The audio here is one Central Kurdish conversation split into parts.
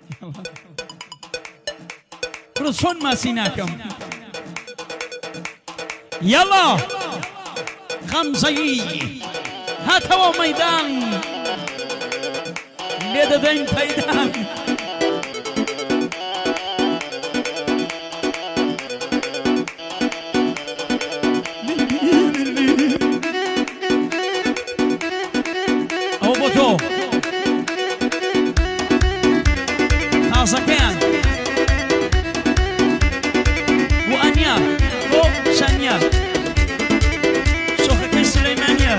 برو چۆن ماسی ناکەم یەڵا غەمزەیی هاتەوە مەیدان لێ دەدەین پەیدان ئەو بۆ تۆ تازەکەیان و ئەنیا بۆ شەنیا شۆخەکەی سلەیمانیە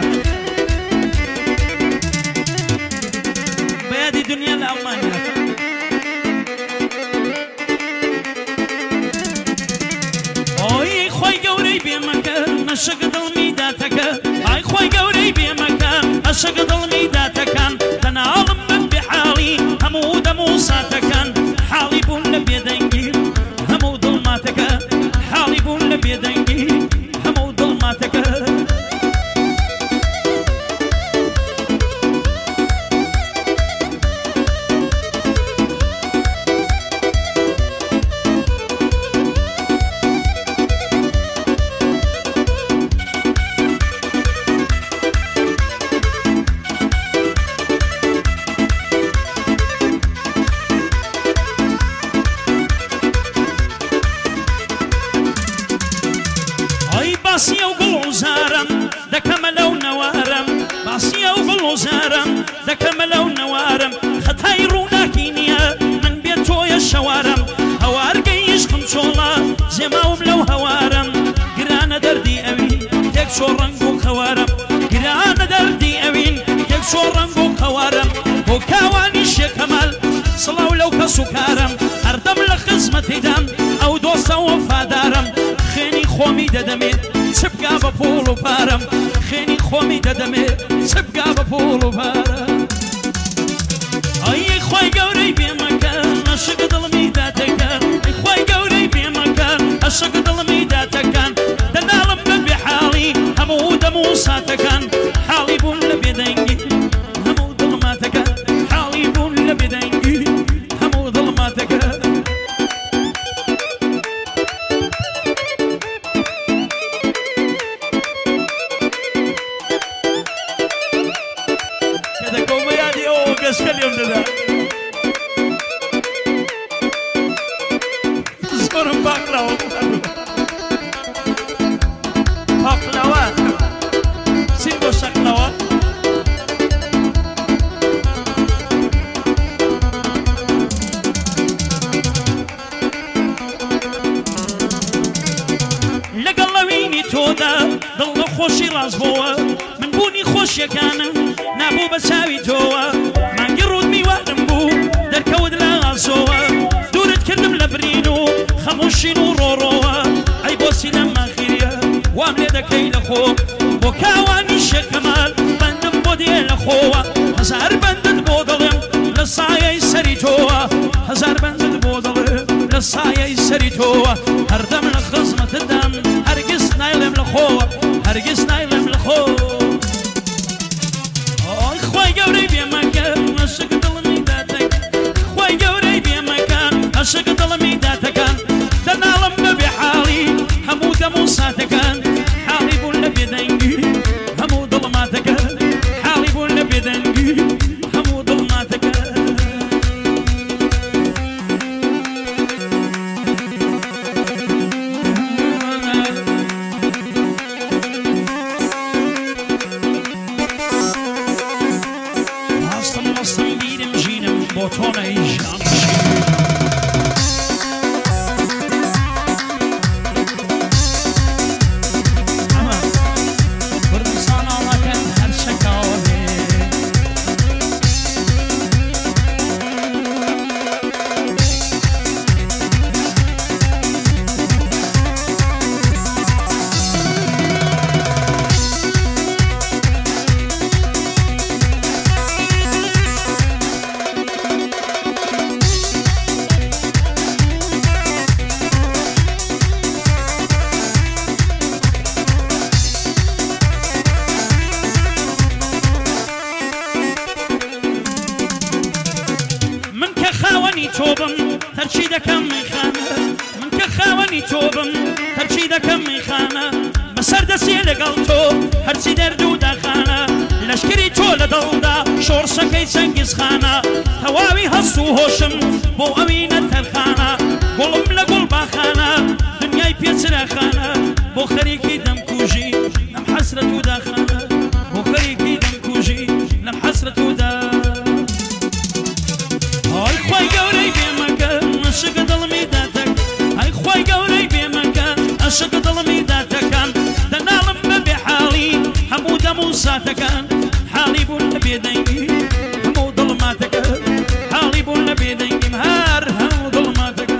بەیادی دنیا لە ئەڵمانیا ئۆی خۆی گەورەی بێمەکە مەشەک دڵمی داتەکە ئای خۆی گەورەی بێمەکە مەشەک دڵمی داتەکان تەناڵم من بحاڵی هەموو دەم و ساتەکان حاڵی بوون لە بێدەنگی هەموو دڵماتەکە حاڵی بوون لە بێدەنگی هەموو دڵماتەکە باسیە و گوڵ و زارم دەکەمە لەو نەوارم باسیە و گوڵ و زارم دەکەمە لەو نەوارم خەتای ڕووناکی نییە من بێت تۆیە شەوارم هەوارگەی عشقم چۆڵە زێماوم لەو هەوارم گرانە دەردی ئەوین تێک چۆ ڕەنگ و خەوارم گرانە دەردی ئەوین تێک چۆ ڕەنگ و خەوارم بۆ کاوانی شێکەمەل سڵاو لەو کەس و کارم هەردەم لە خزمەتیدام ئەو دۆستە وەفادارم خێنی خۆمی دەدەمێت چبگا بە پۆڵ و پارم خێنی خۆمی دەدەمێت چبگا بە پۆڵ و پارم ئەی خۆی گەورەی بێمەکە عەشق دڵمی داتەکان ئەی خۆی گەورەی بێمەکە عەشق دڵمی داتەکان دەناڵم بە بێحاڵی هەموو دەم و ساتەکان حاڵی بوون لە بێدەنگی هەموو دڵماتەکان حاڵی بوون لە بێدەنگی هەموو دڵماتەکان زۆرم باقراوە باقلاوە چی بۆ شەقلاوە لەگەڵ لەوینی تۆدا دڵ لە خۆشی ڕاست بۆوە من بوونی خۆشیەکانم نابوو بە چاوی تۆوە مانگی ڕوود میوانم بوو دەرکەوت لە ئاسۆوە دوورت کردم لە برین و خەمۆشین و ڕۆڕۆوە ئەی بۆسی لەم ماخیریە وام لێ دەکەی لە خۆ بۆ کاوانی شێکەمال بەندم بۆ دێ لە خۆوە هەزار بەندت بۆ دڵم لە سایەی سەری تۆوە هەزار بەندت بۆ دڵم لە سایەی سەری تۆوە هەردەم لە خزمەتدام هەرگیز نایڵێم لە خۆوە هەرگیز نایڵێم لە خۆ ئۆی خۆی گەورەی بێمەکە عەشق دڵمی داتەکان خۆی گەورەی بێمەکە عەشق دڵمی داتەکان دەناڵم بە بێحاڵی هەموو دەم و ساتەکان حاڵی بوون لە بێدەنگی هەموو دڵماتەکان حاڵی بوون لە بێدەنگی هەموو دڵماتەکان ڕاستم بیرم ژینم بۆ تۆ نەیژیان خاوەنی تۆبم تەرچی دەکەم میخانە من کە خاوەنی تۆبم تەرچی دەکەم میخانە بەسەر دەسێ لەگەڵ تۆ هەرچی دەرد و داخانە لەشکری تۆ لە دڵدا شۆڕشەکەی چەنگیزخانە تەواوی هەست و هۆشم بۆ ئەوینە تەرخانە گوڵم لە گوڵ باخانە دنیای پێچراخانە بۆ خەریکی دەمکوژی لەم حەسرەت و داخانە بۆ خەریکی دەمکوژی لەم حەسرەت و دا ئای خوای گەورەی بێمەکە عەشق دڵمی داتەک ئای خوای گەورەی بێمەکە عەشق دڵمی داتەکان دەناڵم بەبێ حاڵی هەموو دەم و ساتەکان حاڵی بوون لە بێدەنگی هەموو دڵماتەکە حاڵی بوون لە بێدەنگیم هەر هەموو دڵماتەکە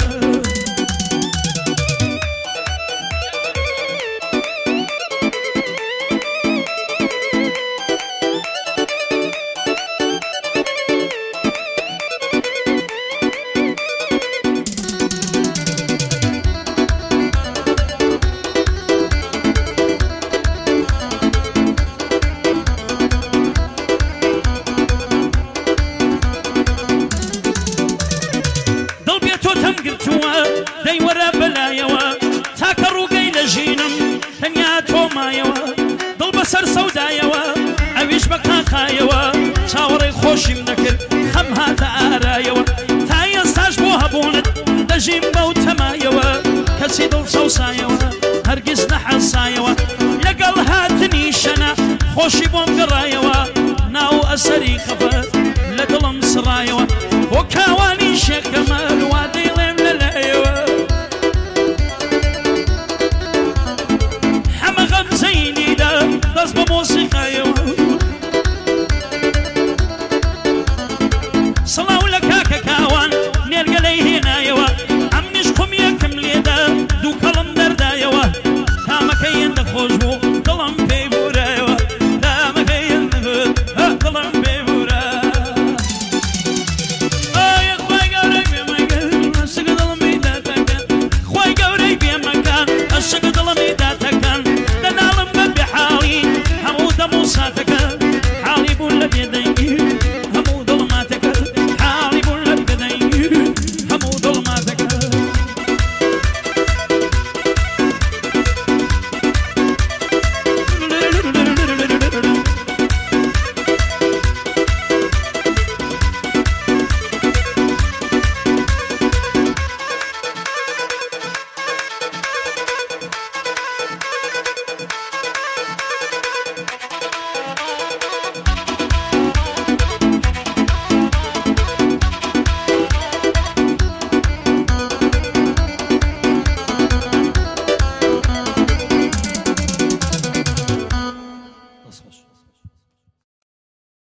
دەی وەرە بەلایەوە تاکە ڕووگەی لە ژینم تەنیا تۆمایەوە دڵ بەسەر سەودایەوە ئەویش بە قاقایەوە چاوەڕێی خۆشیم نەکرد خەم هاتە ئارایەوە تا ئێستاش بۆ هەبوونت دەژیم بەو تەمایەوە کەسی دڵ سەوسایەوە هەرگیز نەحەسایەوە لەگەڵ هاتنی شەنە خۆشی بۆم گەڕایەوە ناو ئەسەری خەفەت لە دڵم سڕایەوە بۆ کاوانی شێخ کەمەل وا دەیڵێم لەلایەوە حەمە غەمزەینیدا دەست بە مۆسیقایەوە سڵاو